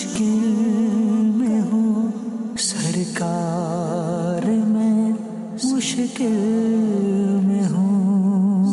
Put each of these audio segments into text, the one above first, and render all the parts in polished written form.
مشکل میں ہوں سرکار میں مشکل میں ہوں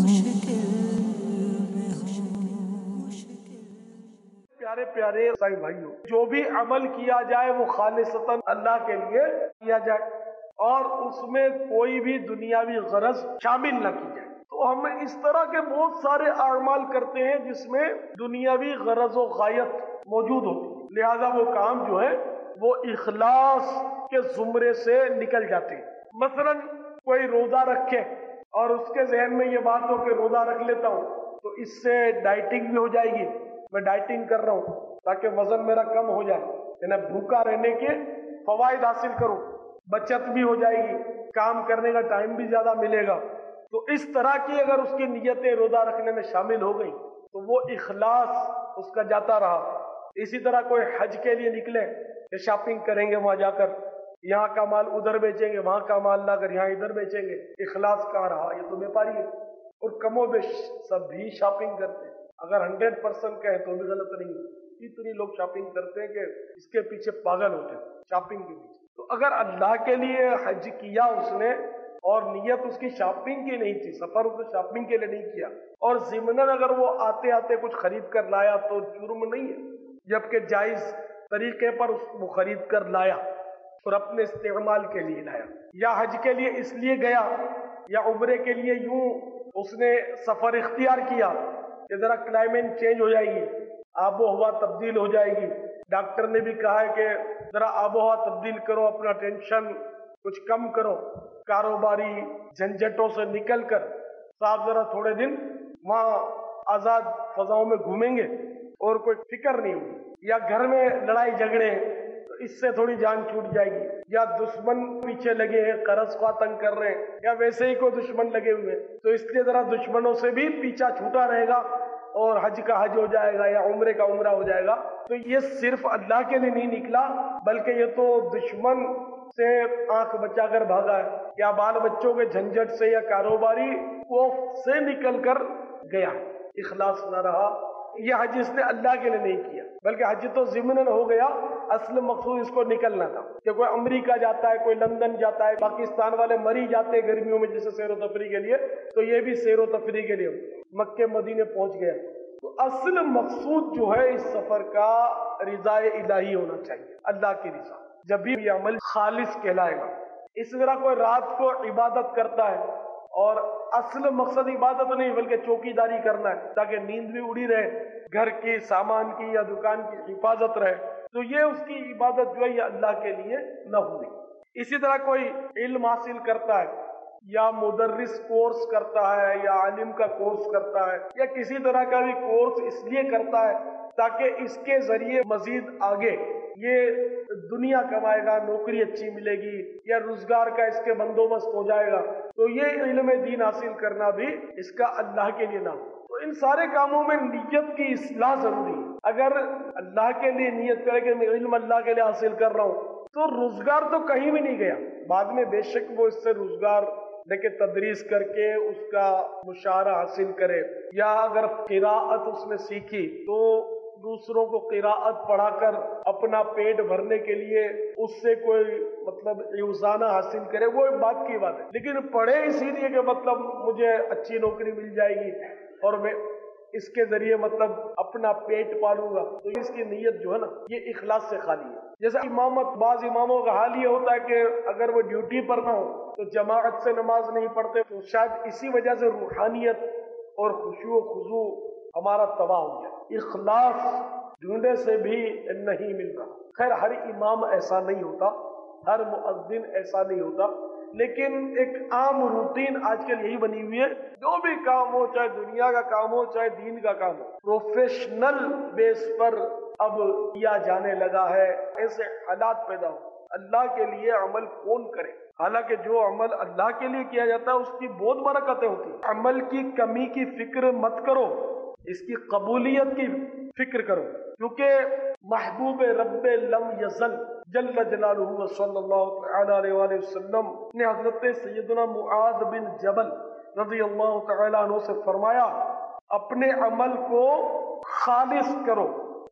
پیارے پیارے عیسائی بھائیوں، جو بھی عمل کیا جائے وہ خالصتاً اللہ کے لیے کیا جائے اور اس میں کوئی بھی دنیاوی غرض شامل نہ کی جائے۔ تو ہم اس طرح کے بہت سارے اعمال کرتے ہیں جس میں دنیاوی غرض و غایت موجود ہوتی ہے، لہذا وہ کام جو ہے وہ اخلاص کے زمرے سے نکل جاتے ہیں۔ مثلا کوئی روزہ رکھے اور اس کے ذہن میں یہ بات ہو کہ روزہ رکھ لیتا ہوں تو اس سے ڈائٹنگ بھی ہو جائے گی، میں ڈائٹنگ کر رہا ہوں تاکہ وزن میرا کم ہو جائے، یعنی بھوکا رہنے کے فوائد حاصل کروں، بچت بھی ہو جائے گی، کام کرنے کا ٹائم بھی زیادہ ملے گا۔ تو اس طرح کی اگر اس کی نیتیں روزہ رکھنے میں شامل ہو گئی تو وہ اخلاص اس کا جاتا رہا۔ اسی طرح کوئی حج کے لیے نکلے کہ شاپنگ کریں گے، وہاں جا کر یہاں کا مال ادھر بیچیں گے، وہاں کا مال لا کر یہاں ادھر بیچیں گے، اخلاص کہاں رہا؟ یہ تو بیپاری ہے۔ اور کم و بیش سب بھی شاپنگ کرتے ہیں، اگر 100% کہیں تو بھی غلط نہیں، اتنی لوگ شاپنگ کرتے ہیں کہ اس کے پیچھے پاگل ہوتے ہیں شاپنگ کے پیچھے۔ تو اگر اللہ کے لیے حج کیا اس نے اور نیت اس کی شاپنگ کی نہیں تھی، سفر اس نے شاپنگ کے لیے نہیں کیا، اور ضمناً اگر وہ آتے آتے کچھ خرید کر لایا تو جرم نہیں ہے، جبکہ جائز طریقے پر وہ خرید کر لایا اور اپنے استعمال کے لیے لایا، یا حج کے لیے اس لیے گیا یا عمرے کے لیے یوں اس نے سفر اختیار کیا کہ ذرا کلائمیٹ چینج ہو جائے گی، آب و ہوا تبدیل ہو جائے گی، ڈاکٹر نے بھی کہا ہے کہ ذرا آب و ہوا تبدیل کرو، اپنا ٹینشن کچھ کم کرو، کاروباری جھنجھٹوں سے نکل کر صاحب ذرا تھوڑے دن وہاں آزاد فضاؤں میں گھومیں گے اور کوئی فکر نہیں ہوگی، یا گھر میں لڑائی جھگڑے تو اس سے تھوڑی جان چھوٹ جائے گی، یا دشمن پیچھے لگے ہیں قرض خواہ تنگ کر رہے ہیں، یا ویسے ہی کوئی دشمن لگے ہوئے تو اس لیے ذرا دشمنوں سے بھی پیچھا چھوٹا رہے گا اور حج کا حج ہو جائے گا یا عمرے کا عمرہ ہو جائے گا۔ تو یہ صرف اللہ کے لیے نہیں نکلا بلکہ یہ تو دشمن سے آنکھ بچا کر بھاگا ہے، یا بال بچوں کے جھنجٹ سے یا کاروباری خوف سے نکل کر گیا، اخلاص نہ رہا۔ یہ حج اس نے اللہ کے لیے نہیں کیا بلکہ حج تو ضمناً ہو گیا، اصل مقصود اس کو نکلنا تھا کہ کوئی امریکہ جاتا ہے، کوئی لندن جاتا ہے، پاکستان والے مری جاتے ہیں گرمیوں میں جیسے سیر و تفریح کے لیے، تو یہ بھی سیر و تفریح کے لیے مکے مدینے پہنچ گیا۔ تو اصل مقصود جو ہے اس سفر کا رضا الہی ہونا چاہیے، اللہ کی رضا، جب بھی یہ عمل خالص کہلائے گا۔ اس طرح کوئی رات کو عبادت کرتا ہے اور اصل مقصد عبادت نہیں بلکہ چوکی داری کرنا ہے تاکہ نیند بھی اڑی رہے، گھر کی سامان کی یا دکان کی حفاظت رہے، تو یہ اس کی عبادت جو ہے یہ اللہ کے لیے نہ ہوئی۔ اسی طرح کوئی علم حاصل کرتا ہے یا مدرس کورس کرتا ہے یا عالم کا کورس کرتا ہے یا کسی طرح کا بھی کورس اس لیے کرتا ہے تاکہ اس کے ذریعے مزید آگے یہ دنیا کمائے گا، نوکری اچھی ملے گی یا روزگار کا اس کے بندوبست ہو جائے گا، تو یہ علم دین حاصل کرنا بھی اس کا اللہ کے لیے نہ ہو۔ تو ان سارے کاموں میں نیت کی اصلاح ضروری ہے۔ اگر اللہ کے لیے نیت کرے کہ میں علم اللہ کے لیے حاصل کر رہا ہوں تو روزگار تو کہیں بھی نہیں گیا، بعد میں بے شک وہ اس سے روزگار لیکن تدریس کر کے اس کا مشاہرہ حاصل کرے، یا اگر قراءت اس نے سیکھی تو دوسروں کو قراءت پڑھا کر اپنا پیٹ بھرنے کے لیے اس سے کوئی مطلب روزانہ حاصل کرے، وہ ایک بات کی بات ہے، لیکن پڑھے اسی لیے کہ مطلب مجھے اچھی نوکری مل جائے گی اور میں اس کے ذریعے مطلب اپنا پیٹ پالوں گا، تو اس کی نیت جو ہے نا یہ اخلاص سے خالی ہے۔ جیسے امامت، بعض اماموں کا حال یہ ہوتا ہے کہ اگر وہ ڈیوٹی پر نہ ہو تو جماعت سے نماز نہیں پڑھتے، تو شاید اسی وجہ سے روحانیت اور خشوع و خضوع ہمارا تباہ ہو گیا، اخلاص ڈھونڈے سے بھی نہیں مل رہا۔ خیر ہر امام ایسا نہیں ہوتا، ہر مؤذن ایسا نہیں ہوتا، لیکن ایک عام روٹین آج کل یہی بنی ہوئی ہے، جو بھی کام ہو چاہے دنیا کا کام ہو چاہے دین کا کام ہو پروفیشنل بیس پر اب کیا جانے لگا ہے، ایسے حالات پیدا ہو۔ اللہ کے لیے عمل کون کرے؟ حالانکہ جو عمل اللہ کے لیے کیا جاتا ہے اس کی بہت برکتیں ہوتی ہیں۔ عمل کی کمی کی فکر مت کرو، اس کی قبولیت کی فکر کرو، کیونکہ محبوب رب لم یزل جل جلالہ صلی اللہ تعالی علیہ وآلہ وسلم نے حضرت سیدنا معاذ بن جبل رضی اللہ تعالی عنہ سے فرمایا، اپنے عمل کو خالص کرو،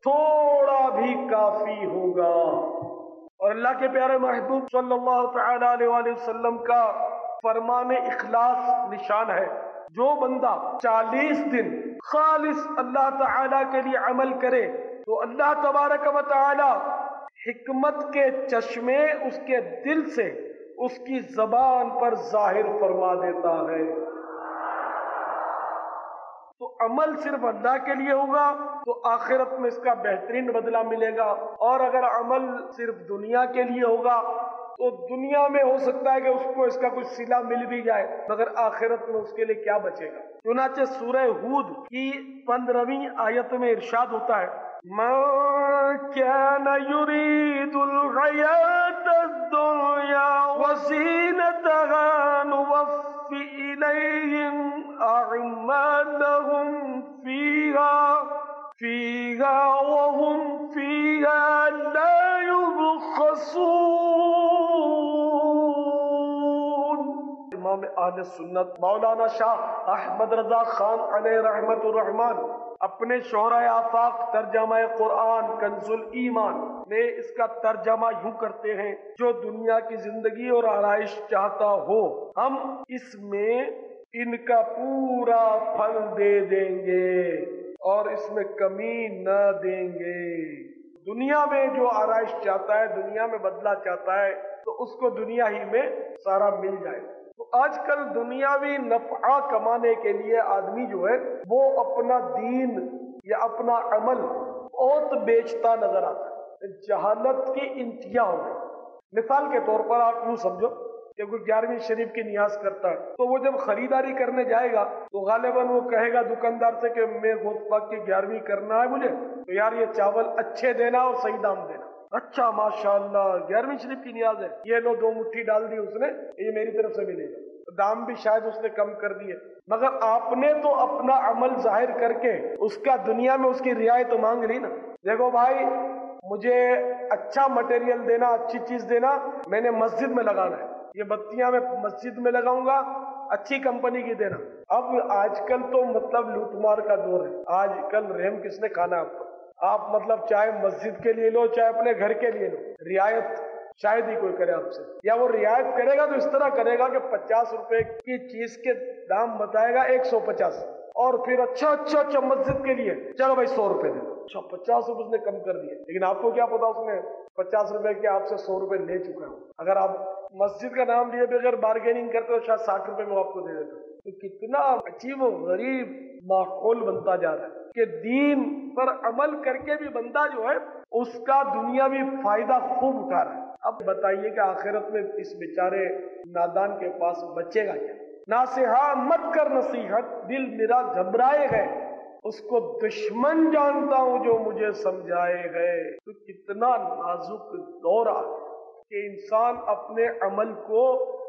تھوڑا بھی کافی ہوگا۔ اور اللہ کے پیارے محبوب صلی اللہ تعالی علیہ وآلہ وسلم کا فرمان اخلاص نشان ہے، جو بندہ 40 دن خالص اللہ تعالی کے لیے عمل کرے تو اللہ تبارک و تعالی حکمت کے چشمے اس کے دل سے اس کی زبان پر ظاہر فرما دیتا ہے۔ تو عمل صرف اللہ کے لیے ہوگا تو آخرت میں اس کا بہترین بدلہ ملے گا، اور اگر عمل صرف دنیا کے لیے ہوگا تو دنیا میں ہو سکتا ہے کہ اس کو اس کا کچھ صلہ مل بھی جائے، مگر آخرت میں اس کے لیے کیا بچے گا۔ چنانچہ سورہ ہود کی 15ویں آیت میں ارشاد ہوتا ہے، مَن كَانَ يُرِيدُ الْحَيَاةَ الدُّنْيَا وَزِينَتَهَا نُوَفِّ إِلَيْهِمْ أَعْمَالَهُمْ فِيهَا وَهُمْ فِيهَا لَا يُبْخَسُونَ۔ امام اہل سنت مولانا شاہ احمد رضا خان علیہ رحمت الرحمن اپنے شعرۂ آفاق ترجمہ قرآن کنز الایمان میں اس کا ترجمہ یوں کرتے ہیں، جو دنیا کی زندگی اور آرائش چاہتا ہو ہم اس میں ان کا پورا پھل دے دیں گے اور اس میں کمی نہ دیں گے۔ دنیا میں جو آرائش چاہتا ہے، دنیا میں بدلہ چاہتا ہے، تو اس کو دنیا ہی میں سارا مل جائے۔ تو آج کل دنیاوی نفع کمانے کے لیے آدمی جو ہے وہ اپنا دین یا اپنا عمل بہت بیچتا نظر آتا ہے۔ جہالت کی انتہا ہو گئی۔ مثال کے طور پر آپ یوں سمجھو کہ کوئی 11ویں شریف کی نیاز کرتا ہے تو وہ جب خریداری کرنے جائے گا تو غالباً وہ کہے گا دکاندار سے کہ میں گوشت پاک کی 11ویں کرنا ہے مجھے، تو یار یہ چاول اچھے دینا اور صحیح دام دینا۔ اچھا ماشاءاللہ 11ویں شریف کی نیاز ہے، یہ لو 2 مٹھی ڈال دی اس نے، یہ میری طرف سے ملے گا۔ دام بھی شاید اس نے کم کر دیے، مگر آپ نے تو اپنا عمل ظاہر کر کے اس کا دنیا میں اس کی رعایت مانگ لی نا۔ دیکھو بھائی مجھے اچھا مٹیریل دینا، اچھی چیز دینا، میں نے مسجد میں لگانا ہے، یہ بتیاں میں مسجد میں لگاؤں گا، اچھی کمپنی کی دینا۔ اب آج کل تو مطلب لوٹ مار کا دور ہے، آج کل رحم کس نے کھانا ہے آپ کو؟ آپ مطلب چاہے مسجد کے لیے لو چاہے اپنے گھر کے لیے لو، رعایت شاید ہی کوئی کرے آپ سے، یا وہ رعایت کرے گا تو اس طرح کرے گا کہ 50 روپے کی چیز کے دام بتائے گا 150، اور پھر اچھا مسجد کے لیے چلو بھائی 100 روپے دے دو، اچھا 50 روپے اس نے کم کر دیے، لیکن آپ کو کیا پتا اس نے 50 روپے کے آپ سے 100 روپے لے چکا ہوں۔ اگر آپ مسجد کا نام لیے بغیر بارگیننگ کرتے تو شاید 60 روپے میں آپ کو دے دیتا۔ تو کتنا عجیب و غریب ماحول بنتا جا رہا ہے کہ دین پر عمل کر کے بھی بندہ جو ہے اس کا دنیاوی فائدہ خوب اٹھا رہا ہے۔ اب بتائیے کہ آخرت میں اس بیچارے نادان کے پاس بچے گا کیا؟ ناصحہ مت کر نصیحت، دل میرا گھبرائے گئے، اس کو دشمن جانتا ہوں جو مجھے سمجھائے گئے۔ تو کتنا نازک دور آ کہ انسان اپنے عمل کو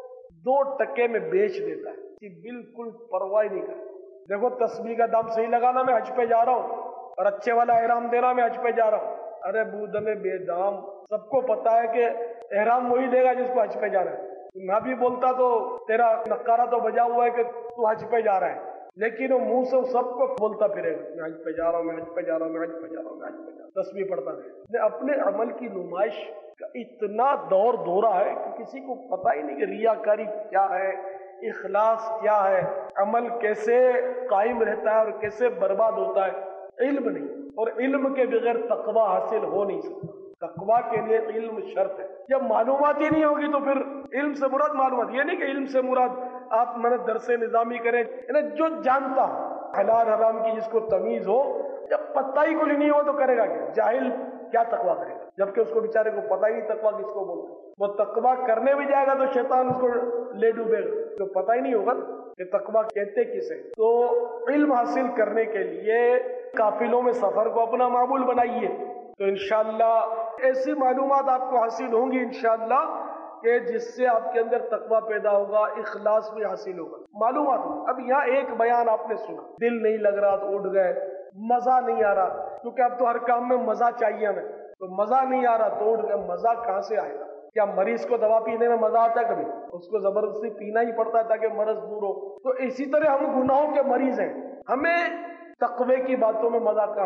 2 ٹکے میں بیچ دیتا ہے کہ بالکل پرواہ نہیں کرتا۔ دیکھو تسبیح کا دام صحیح لگانا، میں حج پہ جا رہا ہوں، اور اچھے والا احرام دینا، میں حج پہ جا رہا ہوں۔ ارے بودھنے بے دام، سب کو پتا ہے کہ احرام وہی دے گا جس کو حج پہ جانا ہے۔ میں بھی بولتا تو تیرا نقارہ تو بجا ہوا ہے کہ تو حج پہ جا رہا ہے، لیکن وہ منہ سے سب کو بولتا پھرے گا میں حج پہ جا رہا ہوں، میں حج پہ جا رہا ہوں، میں حج پہ جا رہا ہوں، میں حج پہ جا رہا ہوں، تسبیح پڑھتا رہے۔ اپنے عمل کی نمائش کا اتنا دور دورہ ہے کہ کسی کو پتہ ہی نہیں کہ ریاکاری کیا ہے، اخلاص کیا ہے، عمل کیسے قائم رہتا ہے اور کیسے برباد ہوتا ہے، علم نہیں، اور علم کے بغیر تقوی حاصل ہو نہیں سکتا۔ تقوی کے لیے علم شرط ہے۔ جب معلومات ہی نہیں ہوگی تو پھر علم سے مراد معلومات، یہ نہیں کہ علم سے مراد آپ درس نظامی کریں، جو جانتا ہو حلال حرام کی جس کو تمیز ہو، جب پتہ ہی کچھ نہیں ہو تو کرے گا کیا؟ جاہل کیا تقوی کرے گا جبکہ اس کو بیچارے کو پتہ ہی تقوی کس کو بولتے؟ وہ تقوی کرنے بھی جائے گا تو شیطان اس کو لے ڈوبے گا، تو پتہ ہی نہیں ہوگا کہ تقوی کہتے کسے۔ تو علم حاصل کرنے کے لیے قافلوں میں سفر کو اپنا معمول بنائیے، تو انشاءاللہ ایسی معلومات آپ کو حاصل ہوں گی انشاءاللہ کہ جس سے آپ کے اندر تقوی پیدا ہوگا، اخلاص بھی حاصل ہوگا، معلومات ہوگی۔ اب یہاں ایک بیان آپ نے سنا، دل نہیں لگ رہا تو اٹھ گئے، مزہ نہیں آ رہا کیونکہ اب تو ہر کام میں مزہ چاہیے ہمیں، تو مزہ نہیں آ رہا تو اٹھ گئے۔ مزہ کہاں سے آئے گا؟ کیا مریض کو دوا پینے میں مزہ آتا ہے؟ کبھی اس کو زبردستی پینا ہی پڑتا ہے تاکہ مرض دور ہو۔ تو اسی طرح ہم گناہوں کے مریض ہیں، ہمیں تقوی کی باتوں میں مزہ کہاں آئے گا؟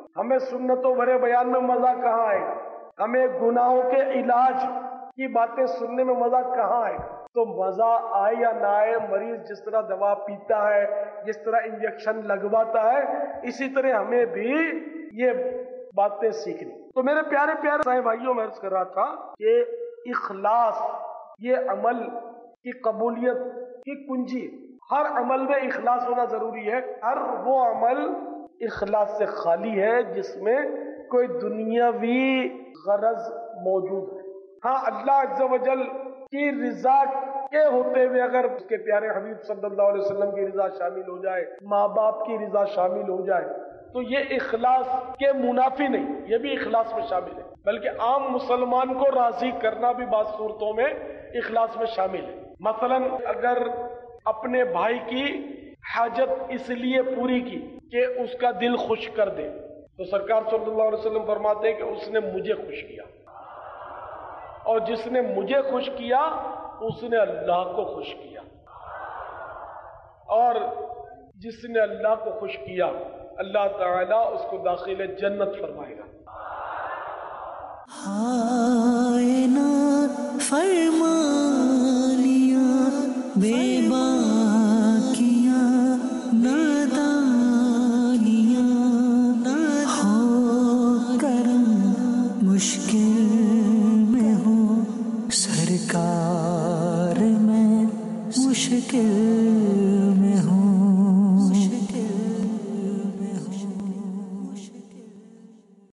ہمیں سنتوں بھرے بیان میں مزہ کہاں آئے گا؟ ہمیں گناہوں کے علاج کی باتیں سننے میں مزہ کہاں آئے گا؟ تو مزہ آئے یا نہ آئے، مریض جس طرح دوا پیتا ہے، جس طرح انجیکشن لگواتا ہے، اسی طرح ہمیں بھی یہ باتیں سیکھنی۔ تو میرے پیارے پیارے صاحب بھائیوں، میں عرض کر رہا تھا کہ اخلاص یہ عمل کی قبولیت کی کنجی۔ ہر عمل میں اخلاص ہونا ضروری ہے۔ ہر وہ عمل اخلاص سے خالی ہے جس میں کوئی دنیاوی غرض موجود ہے۔ ہاں، اللہ عز و جل کی رضا کے ہوتے ہوئے اگر اس کے پیارے حبیب صلی اللہ علیہ وسلم کی رضا شامل ہو جائے، ماں باپ کی رضا شامل ہو جائے، تو یہ اخلاص کے منافی نہیں، یہ بھی اخلاص میں شامل ہے۔ بلکہ عام مسلمان کو راضی کرنا بھی بعض صورتوں میں اخلاص میں شامل ہے۔ مثلا اگر اپنے بھائی کی حاجت اس لیے پوری کی کہ اس کا دل خوش کر دے، تو سرکار صلی اللہ علیہ وسلم فرماتے ہیں کہ اس نے مجھے خوش کیا، اور جس نے مجھے خوش کیا اس نے اللہ کو خوش کیا، اور جس نے اللہ کو خوش کیا اللہ تعالیٰ اس کو داخل جنت فرمائے گا۔ ہائے نا فرما لیا بے باکیاں نادانیاں، ہو کرم مشکل میں ہوں سرکار میں مشکل